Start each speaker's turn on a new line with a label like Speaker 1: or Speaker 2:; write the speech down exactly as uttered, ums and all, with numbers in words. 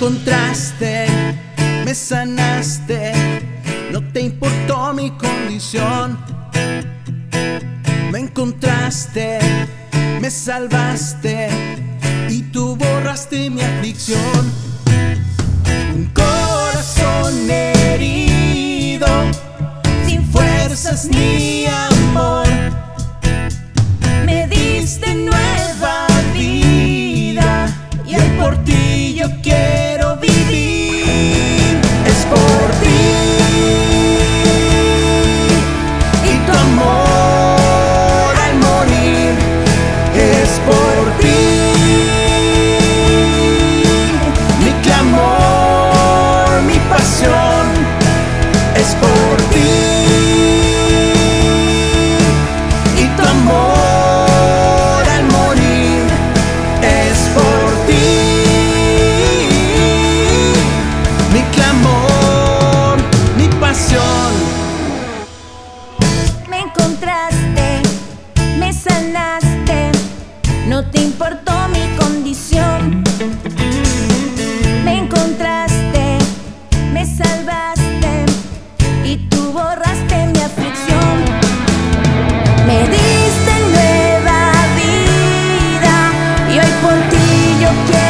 Speaker 1: encontraste, me sanaste, no te importó mi condición. Me encontraste, me salvaste y tú borraste mi aflicción. Un corazón herido, sin fuerzas ni amor, me diste nueva vida y hoy por ti yo quiero vivir. Es por ti y tu amor al morir. Es por ti mi clamor, mi pasión. Es por ti y tu amor al morir. Es por ti mi clamor, mi pasión.
Speaker 2: Me encontraste, me sanaste, no te importó mi condición. Me encontraste, me salvaste y tú borraste mi aflicción. Me diste nueva vida y hoy por ti yo quiero